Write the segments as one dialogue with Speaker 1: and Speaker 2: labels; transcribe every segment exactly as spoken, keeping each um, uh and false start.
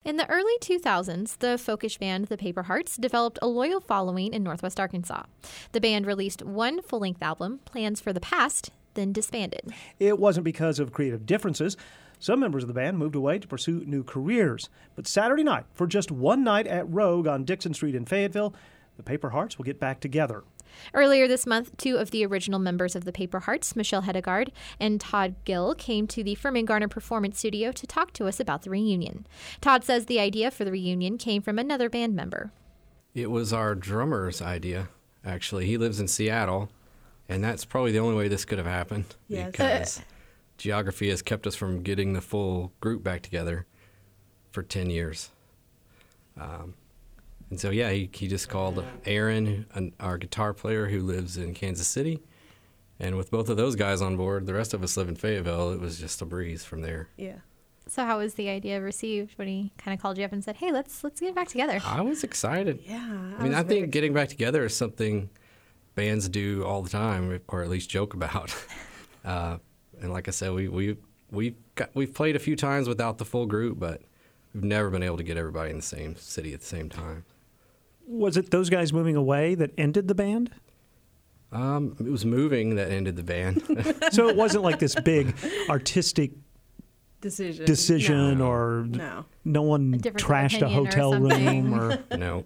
Speaker 1: In the early two thousands, the folkish band The Paper Hearts developed a loyal following in Northwest Arkansas. The band released one full-length album, Plans for the Past, then disbanded.
Speaker 2: It wasn't because of creative differences. Some members of the band moved away to pursue new careers. But Saturday night, for just one night at Rogue on Dixon Street in Fayetteville, the Paper Hearts will get back together.
Speaker 1: Earlier this month, two of the original members of the Paper Hearts, Michelle Hedegaard and Todd Gill, came to the Furman Garner Performance Studio to talk to us about the reunion. Todd says the idea for the reunion came from another band member.
Speaker 3: It was our drummer's idea, actually. He lives in Seattle, and that's probably the only way this could have happened.
Speaker 4: Yes.
Speaker 3: Because geography has kept us from getting the full group back together for ten years. Um, And so, yeah, he, he just called Aaron, an, our guitar player who lives in Kansas City. And with both of those guys on board, the rest of us live in Fayetteville. It was just a breeze from there.
Speaker 4: Yeah.
Speaker 1: So how was the idea received when he kind of called you up and said, hey, let's let's get back together?
Speaker 3: I was excited.
Speaker 4: Yeah.
Speaker 3: I mean,
Speaker 4: was
Speaker 3: I think
Speaker 4: very-
Speaker 3: getting back together is something bands do all the time, or at least joke about. uh, and like I said, we, we, we've, got, we've played a few times without the full group, but we've never been able to get everybody in the same city at the same time.
Speaker 2: Was it those guys moving away that ended the band?
Speaker 3: Um, it was moving that ended the band.
Speaker 2: So it wasn't like this big artistic
Speaker 4: decision.
Speaker 2: decision
Speaker 4: No.
Speaker 2: or
Speaker 4: No.
Speaker 2: no one
Speaker 1: difference of
Speaker 2: trashed a
Speaker 1: opinion or
Speaker 2: hotel
Speaker 1: something.
Speaker 2: room or
Speaker 3: No.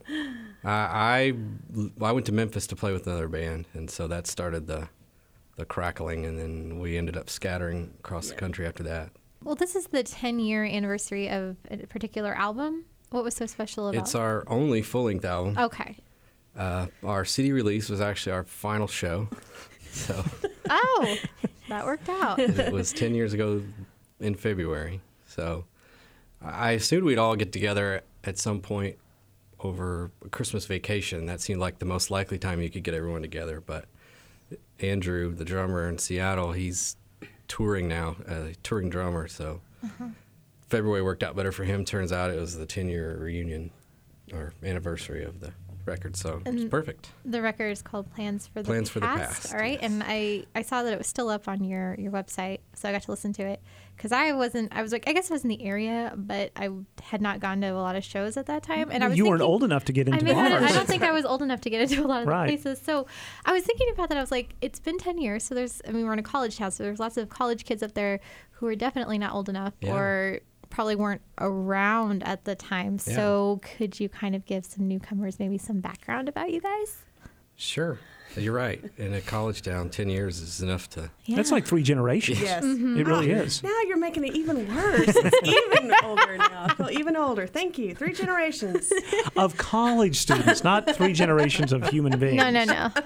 Speaker 3: I, I I went to Memphis to play with another band, and so that started the the crackling, and then we ended up scattering across the country after that.
Speaker 1: Well, this is the ten-year anniversary of a particular album. What was so special about
Speaker 3: It's our only full-length album.
Speaker 1: Okay.
Speaker 3: Uh, our C D release was actually our final show, so
Speaker 1: Oh, that worked out.
Speaker 3: it was ten years ago in February. So I assumed we'd all get together at some point over Christmas vacation. That seemed like the most likely time you could get everyone together. But Andrew, the drummer in Seattle, he's touring now, a touring drummer. So
Speaker 1: Uh-huh.
Speaker 3: February worked out better for him. Turns out it was the ten-year reunion or anniversary of the record. So it was
Speaker 1: And
Speaker 3: perfect.
Speaker 1: The record is called Plans for the
Speaker 3: Plans
Speaker 1: Past.
Speaker 3: for the Past,
Speaker 1: All right.
Speaker 3: yes.
Speaker 1: And I, I saw that it was still up on your, your website, so I got to listen to it. Because I wasn't, I was like, I guess I was in the area, but I had not gone to a lot of shows at that time. And I was
Speaker 2: you weren't
Speaker 1: thinking-
Speaker 2: old enough to get into
Speaker 1: I mean, I
Speaker 2: bars.
Speaker 1: don't- I don't think I was old enough to get into a lot of
Speaker 2: Right.
Speaker 1: the places. So I was thinking about that. I was like, it's been ten years. So there's, I mean, we're in a college town. So there's lots of college kids up there who are definitely not old enough
Speaker 3: Yeah.
Speaker 1: or probably weren't around at the time.
Speaker 3: Yeah.
Speaker 1: So could you kind of give some newcomers maybe some background about you guys?
Speaker 3: Sure. You're right. In a college town, ten years is enough to...
Speaker 1: Yeah.
Speaker 2: That's like three generations.
Speaker 4: Yes.
Speaker 2: It really is.
Speaker 4: Now you're making it even worse. It's even older now. I feel even older. Thank you. Three generations.
Speaker 2: Of college students, not three generations of human beings.
Speaker 1: No, no, no.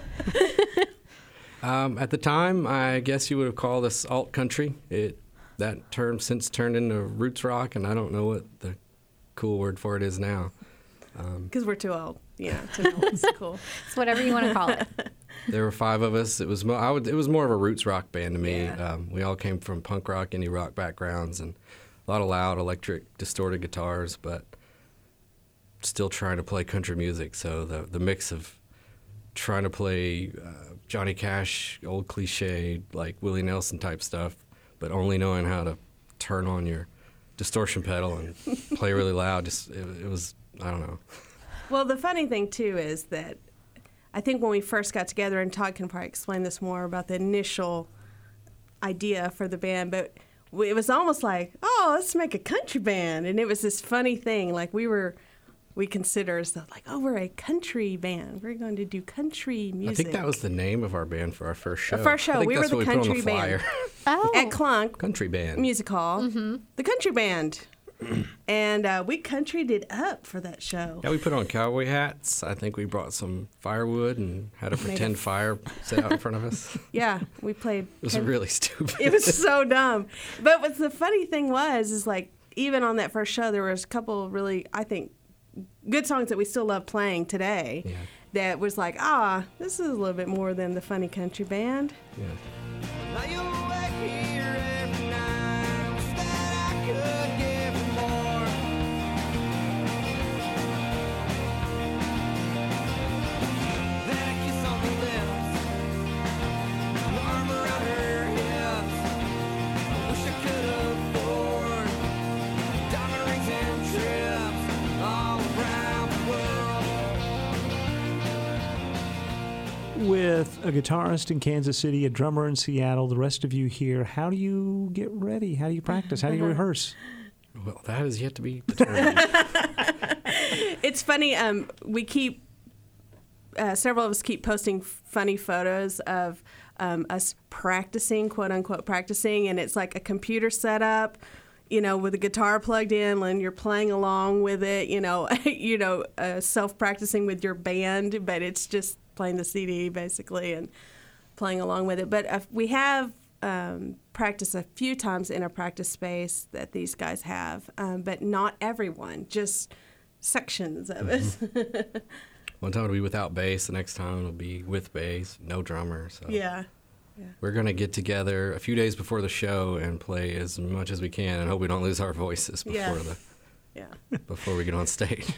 Speaker 3: Um, at the time, I guess you would have called us alt country. It that term since turned into roots rock, and I don't know what the cool word for it is now.
Speaker 4: Because we're too old. Yeah, too old. It's cool.
Speaker 1: It's whatever you want to call it.
Speaker 3: There were five of us. It was mo- I would, it was more of a roots rock band to me.
Speaker 4: Yeah.
Speaker 3: Um, we all came from punk rock, indie rock backgrounds, and a lot of loud, electric, distorted guitars, but still trying to play country music. So the the mix of trying to play uh, Johnny Cash, old cliche, like Willie Nelson type stuff, but only knowing how to turn on your distortion pedal and play really loud. Just it, it was, I don't know.
Speaker 4: Well, the funny thing, too, is that I think when we first got together, and Todd can probably explain this more about the initial idea for the band, but we, it was almost like, oh, let's make a country band. And it was this funny thing. Like, we were, we consider ourselves like, oh, we're a country band. We're going to do country music.
Speaker 3: I think that was the name of our band for our first show.
Speaker 4: Our first show.
Speaker 3: I think
Speaker 4: We were
Speaker 3: that's
Speaker 4: the
Speaker 3: what we put on
Speaker 4: country
Speaker 3: the flyer.
Speaker 4: band.
Speaker 1: Oh.
Speaker 4: At Clunk
Speaker 3: Country band.
Speaker 4: Music Hall. Mm-hmm. The country band. And uh, we countryed it up for that show.
Speaker 3: Yeah, we put on cowboy hats. I think we brought some firewood and had a pretend fire set out in front of us. It
Speaker 4: Yeah, we played.
Speaker 3: was really stupid.
Speaker 4: It was so dumb. But what the funny thing was, is like, even on that first show, there was a couple of really, I think, good songs that we still love playing today.
Speaker 3: Yeah.
Speaker 4: That was like, ah, this is a little bit more than the funny country band.
Speaker 3: Yeah.
Speaker 5: Now you're back here every night. Wish that I could give more. Then a kiss on the lips, an arm around her hips. I wish I could afford diamond rings and trips.
Speaker 6: with a guitarist in Kansas City, a drummer in Seattle, the rest of you here. How do you get ready? How do you practice? How do you rehearse?
Speaker 3: Well, that is yet to be determined.
Speaker 4: It's funny. Um, we keep uh, several of us keep posting funny photos of um, us practicing, quote unquote, practicing, and it's like a computer setup, you know, with a guitar plugged in, and you're playing along with it, you know, you know, uh, self practicing with your band, but it's just playing the C D basically and playing along with it. But uh, we have um, practiced a few times in a practice space that these guys have, um, but not everyone, just sections of it.
Speaker 3: One time it'll be without bass, the next time it'll be with bass, no drummer. So
Speaker 4: Yeah.
Speaker 3: we're going to get together a few days before the show and play as much as we can and hope we don't lose our voices before
Speaker 4: Yeah.
Speaker 3: the
Speaker 4: Yeah.
Speaker 3: before we get on stage.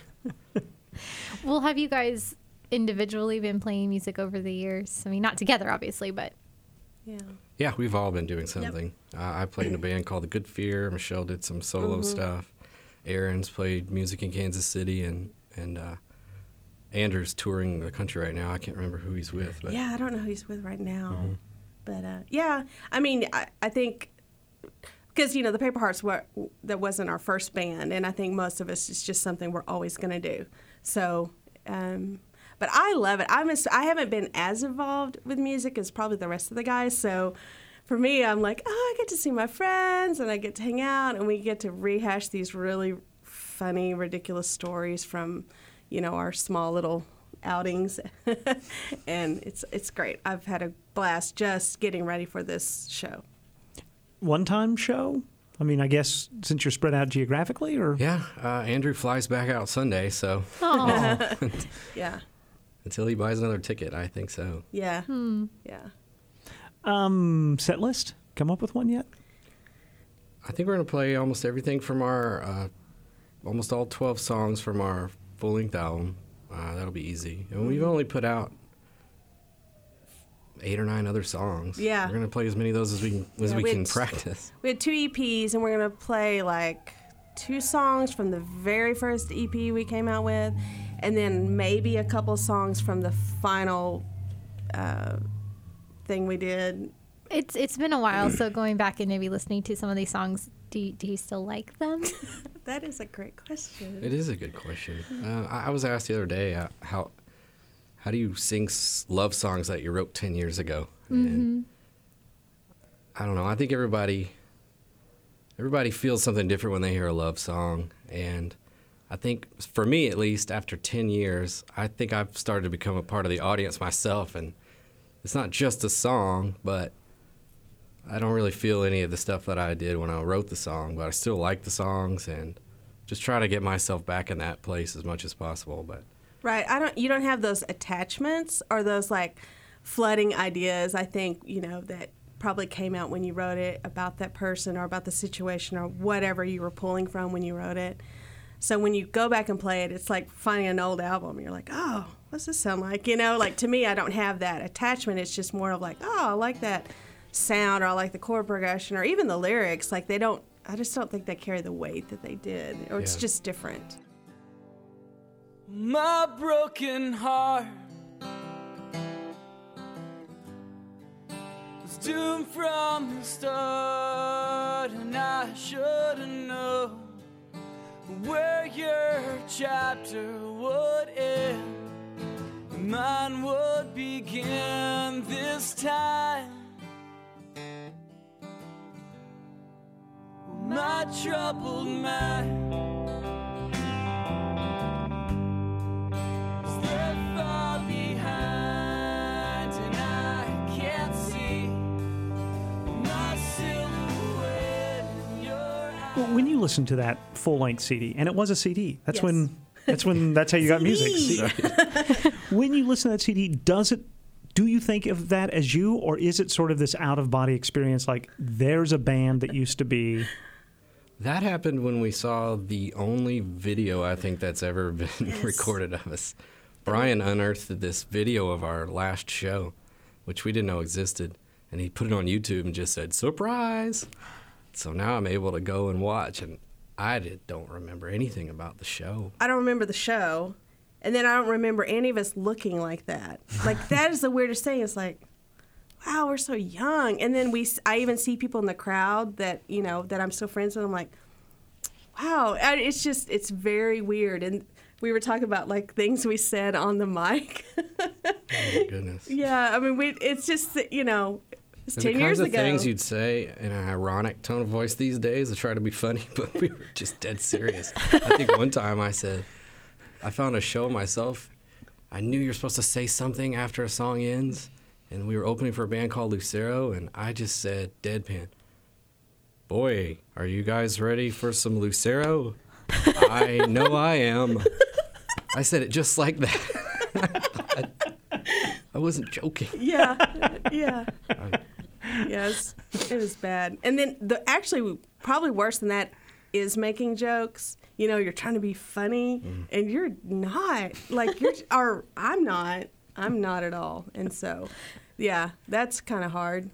Speaker 1: Well, have you guys individually been playing music over the years? I mean, not together, obviously, but
Speaker 4: Yeah.
Speaker 3: Yeah, we've all been doing something. Uh, I played in a band called The Good Fear. Michelle did some solo
Speaker 4: Mhm.
Speaker 3: stuff. Aaron's played music in Kansas City, and and uh, Andrew's touring the country right now. I can't remember who he's with, but
Speaker 4: Yeah, I don't know who he's with right now.
Speaker 3: Mhm.
Speaker 4: But uh, yeah, I mean, I, I think because you know the Paper Hearts were that wasn't our first band, and I think most of us it's just something we're always going to do. So, um, but I love it. I'm a, I haven't been as involved with music as probably the rest of the guys. So, for me, I'm like, oh, I get to see my friends, and I get to hang out, and we get to rehash these really funny, ridiculous stories from, you know, our small little outings, and it's it's great. I've had a blast just getting ready for this show.
Speaker 6: One-time show? I mean, I guess since you're spread out geographically, or
Speaker 3: yeah, uh, Andrew flies back out Sunday, so
Speaker 1: oh,
Speaker 4: Yeah,
Speaker 3: until he buys another ticket, I think so.
Speaker 4: yeah,
Speaker 1: hmm.
Speaker 4: yeah.
Speaker 6: um, set list? Come up with one yet?
Speaker 3: I think we're going to play almost everything from our, uh, almost all twelve songs from our full-length album. Uh, that'll be easy. And we've only put out eight or nine other songs.
Speaker 4: Yeah.
Speaker 3: We're going to play as many of those as we, as
Speaker 4: Yeah,
Speaker 3: we
Speaker 4: we
Speaker 3: can
Speaker 4: had-
Speaker 3: practice.
Speaker 4: We had two E Ps, and we're gonna play like two songs from the very first E P we came out with, and then maybe a couple songs from the final uh, thing we did.
Speaker 1: it's it's been a while. So going back and maybe listening to some of these songs, do you, do you still like them?
Speaker 4: That is a great question.
Speaker 3: It is a good question. Uh, I, I was asked the other day, uh, how how do you sing s- love songs that you wrote ten years ago? And I don't know. I think everybody everybody feels something different when they hear a love song. And I think, for me at least, after ten years, I think I've started to become a part of the audience myself. And it's not just a song, but I don't really feel any of the stuff that I did when I wrote the song, but I still like the songs and just try to get myself back in that place as much as possible. But
Speaker 4: Right. I don't. You don't have those attachments or those like flooding ideas. I think you know that probably came out when you wrote it about that person or about the situation or whatever you were pulling from when you wrote it. So when you go back and play it, it's like finding an old album. You're like, oh, what's this sound like? You know, like to me, I don't have that attachment. It's just more of like, oh, I like that sound, or I like the chord progression, or even the lyrics. Like they don't. I just don't think they carry the weight that they did, or it's
Speaker 3: Yeah.
Speaker 4: just different.
Speaker 5: My broken heart was doomed from the start, and I should have known where your chapter would end, mine would begin this time. My troubled mind is left far behind, and I can't see my silhouette in your eyes.
Speaker 6: Well, when you listen to that full-length C D, and it was a C D, that's
Speaker 4: Yes.
Speaker 6: when that's when that's how you got music.
Speaker 4: C D.
Speaker 6: When you listen to that C D, does it? Do you think of that as you, or is it sort of this out-of-body experience? Like there's a band that used to be.
Speaker 3: that happened when we saw the only video I think that's ever been
Speaker 4: Yes.
Speaker 3: recorded of us. Brian unearthed this video of our last show, which we didn't know existed, and he put it on YouTube and just said, "Surprise!" So now I'm able to go and watch, and I did, don't remember anything about the show.
Speaker 4: I don't remember the show, And then I don't remember any of us looking like that. Like, that is the weirdest thing. It's like, wow, we're so young. And then we, I even see people in the crowd that, you know, that I'm still friends with. I'm like, wow. And it's just, it's very weird. And we were talking about, like, things we said on the mic.
Speaker 3: Oh, my goodness.
Speaker 4: Yeah, I mean, we, it's just, you know, it's
Speaker 3: And
Speaker 4: ten
Speaker 3: the
Speaker 4: years
Speaker 3: kinds of
Speaker 4: ago.
Speaker 3: things you'd say in an ironic tone of voice these days to try to be funny, but we were just dead serious. I think one time I said, I found a show myself. I knew you're supposed to say something after a song ends, and we were opening for a band called Lucero, and I just said, deadpan, boy, are you guys ready for some Lucero? I know I am. I said it just like that. I wasn't joking.
Speaker 4: Yeah, yeah. Yes, it was bad. And then the actually probably worse than that is making jokes. You know, you're trying to be funny,
Speaker 3: Mm.
Speaker 4: and you're not. Like you're, or I'm not. I'm not at all. And so, yeah, that's kind of hard.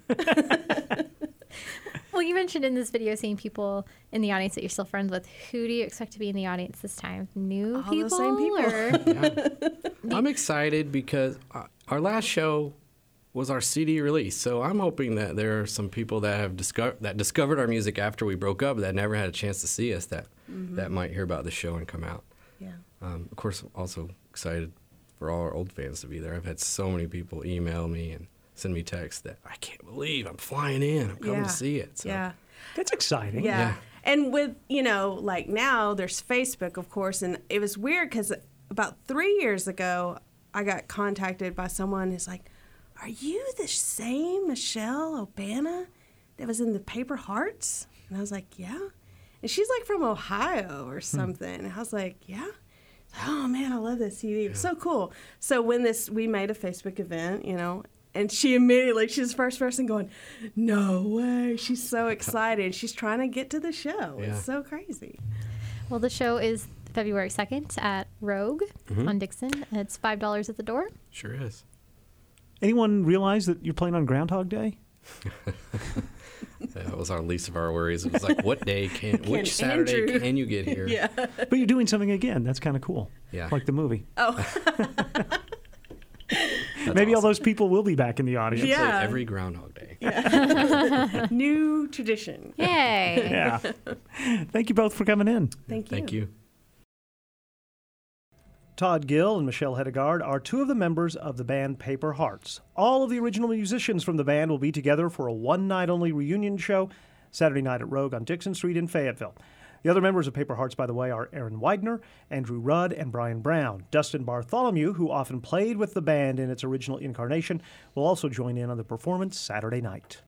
Speaker 1: Well, you mentioned in this video seeing people in the audience that you're still friends with. Who do you expect to be in the audience this time? New
Speaker 4: All
Speaker 1: people?
Speaker 4: the same people.
Speaker 1: or-
Speaker 3: Yeah. I'm excited because uh, our last show was our C D release, so I'm hoping that there are some people that have discovered that discovered our music after we broke up that never had a chance to see us that
Speaker 4: Mm-hmm.
Speaker 3: that might hear about the show and come out.
Speaker 4: Yeah.
Speaker 3: Um, of course, I'm also excited for all our old fans to be there. I've had so many people email me and send me texts that I can't believe I'm flying in. I'm coming
Speaker 4: Yeah.
Speaker 3: to see it. So,
Speaker 4: Yeah.
Speaker 6: That's exciting.
Speaker 4: Yeah.
Speaker 3: Yeah.
Speaker 4: And with, you know, like now there's Facebook, of course, and it was weird because about three years ago, I got contacted by someone who's like, are you the same Michelle Obana that was in the Paper Hearts? And I was like, yeah. And she's like from Ohio or something. And I was like, yeah. Oh man, I love this C D. It was so cool. So when this, we made a Facebook event, you know, and she immediately, she's the first person going, no way. She's so excited. She's trying to get to the show.
Speaker 3: Yeah.
Speaker 4: It's so crazy.
Speaker 1: Well, the show is February second at Rogue
Speaker 3: Mm-hmm.
Speaker 1: on Dixon. It's five dollars at the door.
Speaker 3: Sure is.
Speaker 6: Anyone realize that you're playing on Groundhog Day?
Speaker 3: That was our least of our worries. It was like, what day can, which Saturday
Speaker 4: Andrew-
Speaker 3: can you get here?
Speaker 4: Yeah.
Speaker 6: But you're doing something again. That's kind of cool.
Speaker 3: Yeah.
Speaker 6: Like the movie.
Speaker 4: Oh,
Speaker 6: Maybe all
Speaker 3: awesome.
Speaker 6: those people will be back in the audience.
Speaker 3: Play
Speaker 4: Yeah.
Speaker 3: every Groundhog Day.
Speaker 4: new tradition.
Speaker 1: Yay!
Speaker 6: Yeah. Thank you both for coming in.
Speaker 4: Thank you.
Speaker 3: Thank you.
Speaker 2: Todd Gill and Michelle Hedegaard are two of the members of the band Paper Hearts. All of the original musicians from the band will be together for a one-night-only reunion show Saturday night at Rogue on Dixon Street in Fayetteville. The other members of Paper Hearts, by the way, are Aaron Widener, Andrew Rudd, and Brian Brown. Dustin Bartholomew, who often played with the band in its original incarnation, will also join in on the performance Saturday night.